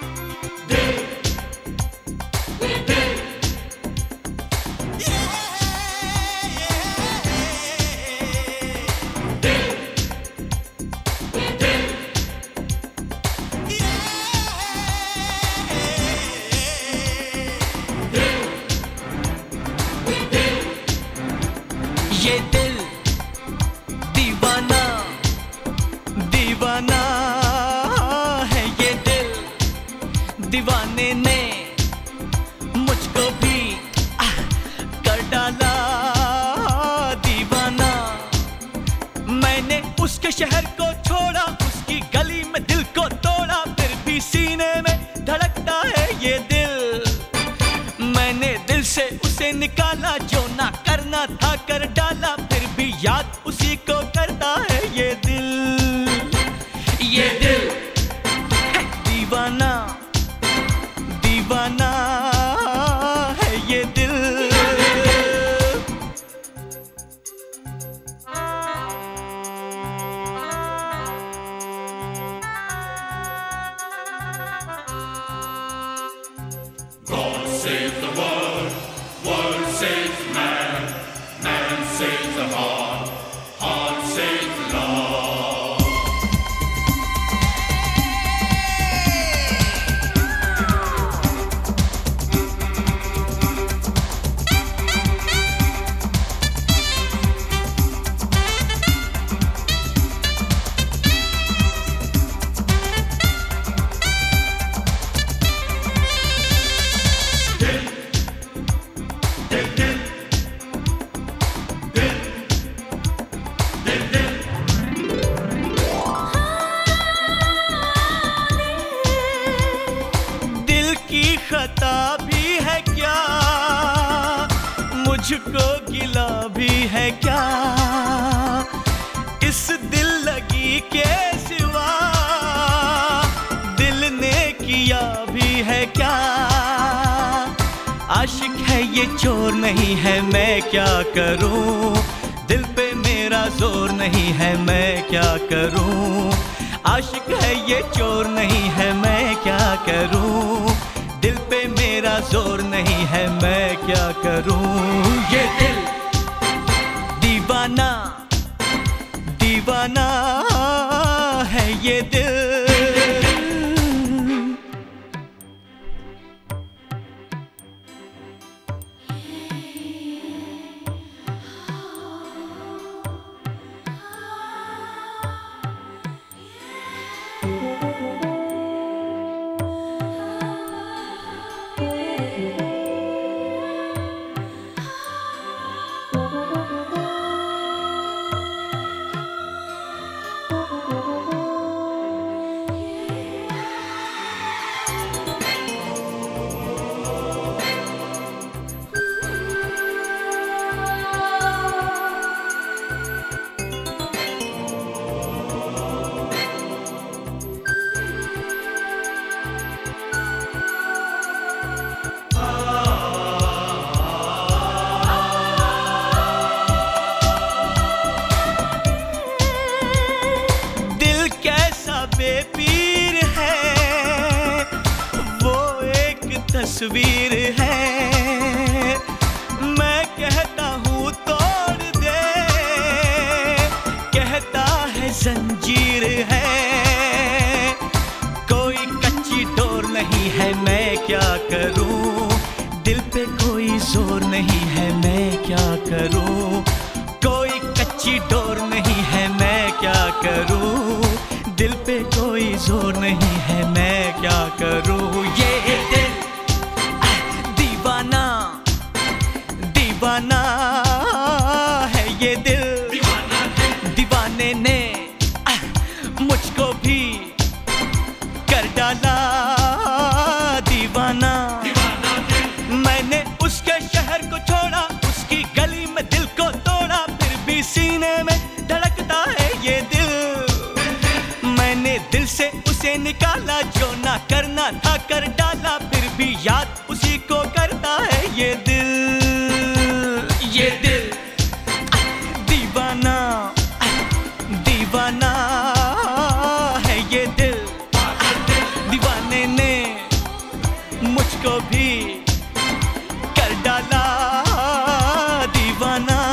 ये दिल दीवाना दीवाना है। ये दिल दीवाने ने मुझको भी कर डाला दीवाना। मैंने उसके शहर को छोड़ा, उसकी गली में दिल को तोड़ा, फिर भी सीने में धड़कता है ये दिल। मैंने दिल से उसे निकाला, जो ना करना था कर डाला, फिर भी याद उसी को करता है ये दिल। ये दिल है दीवाना दीवाना है ये दिल। God save the world, world saves man, man saves the heart, heart saves love. दिल की खता भी है क्या, मुझको गिला भी है क्या, इस दिल लगी के सिवा दिल ने किया भी है क्या। आशिक है ये चोर नहीं है, मैं क्या करूं, दिल पे मेरा जोर नहीं है, मैं क्या करूं। आशिक है ये चोर नहीं है, मैं क्या करूं, दिल पे मेरा जोर नहीं है, मैं क्या करूं। ये दिल दीवाना दीवाना है ये दिल। बेपीर है वो एक तस्वीर है, मैं कहता हूँ तोड़ दे, कहता है जंजीर है। कोई कच्ची डोर नहीं है, मैं क्या करूँ, दिल पे कोई जोर नहीं है, मैं क्या करूँ। कोई कच्ची डोर नहीं है, मैं क्या करूँ, दिल पे कोई जोर नहीं है, मैं क्या करूँ। ये दिल दीवाना दीवाना है ये दिल। दीवाने ने मुझको भी कर डाला दीवाना। मैंने उसके शहर को छोड़ा, उसकी गली में दिल को तोड़ा, फिर भी सीने में धड़कता है ये दिल। मैंने दिल से उसे निकाला, जो ना करना था कर डाला, फिर भी याद उसी को करता है ये दिल। ये दिल दीवाना दीवाना है ये दिल। दीवाने ने मुझको भी कर डाला दीवाना।